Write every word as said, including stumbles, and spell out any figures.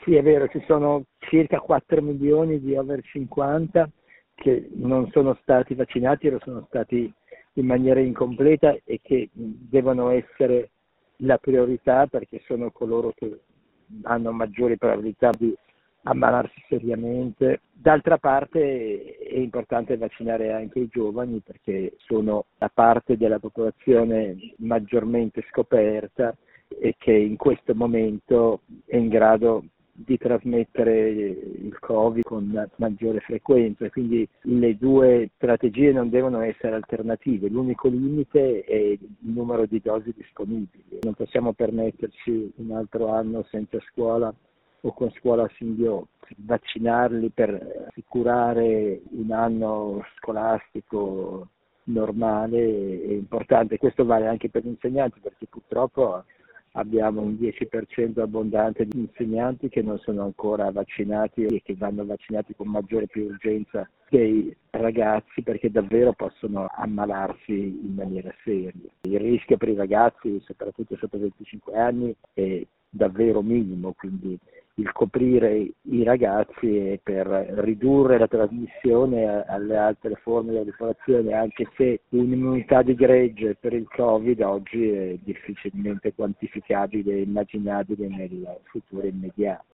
Sì, è vero, ci sono circa quattro milioni di over cinquanta che non sono stati vaccinati o sono stati in maniera incompleta e che devono essere la priorità perché sono coloro che hanno maggiori probabilità di ammalarsi seriamente. D'altra parte è importante vaccinare anche i giovani perché sono la parte della popolazione maggiormente scoperta e che in questo momento è in grado di trasmettere il Covid con maggiore frequenza, quindi le due strategie non devono essere alternative, l'unico limite è il numero di dosi disponibili. Non possiamo permetterci un altro anno senza scuola o con scuola singhiozzi. Vaccinarli per assicurare un anno scolastico normale è importante, questo vale anche per gli insegnanti perché purtroppo abbiamo un dieci per cento abbondante di insegnanti che non sono ancora vaccinati e che vanno vaccinati con maggiore più urgenza dei ragazzi perché davvero possono ammalarsi in maniera seria. Il rischio per i ragazzi, soprattutto sotto venticinque anni, è davvero minimo, quindi il coprire i ragazzi è per ridurre la trasmissione alle altre forme della popolazione, anche se un'immunità di gregge per il Covid oggi è difficilmente quantificabile e immaginabile nel futuro immediato.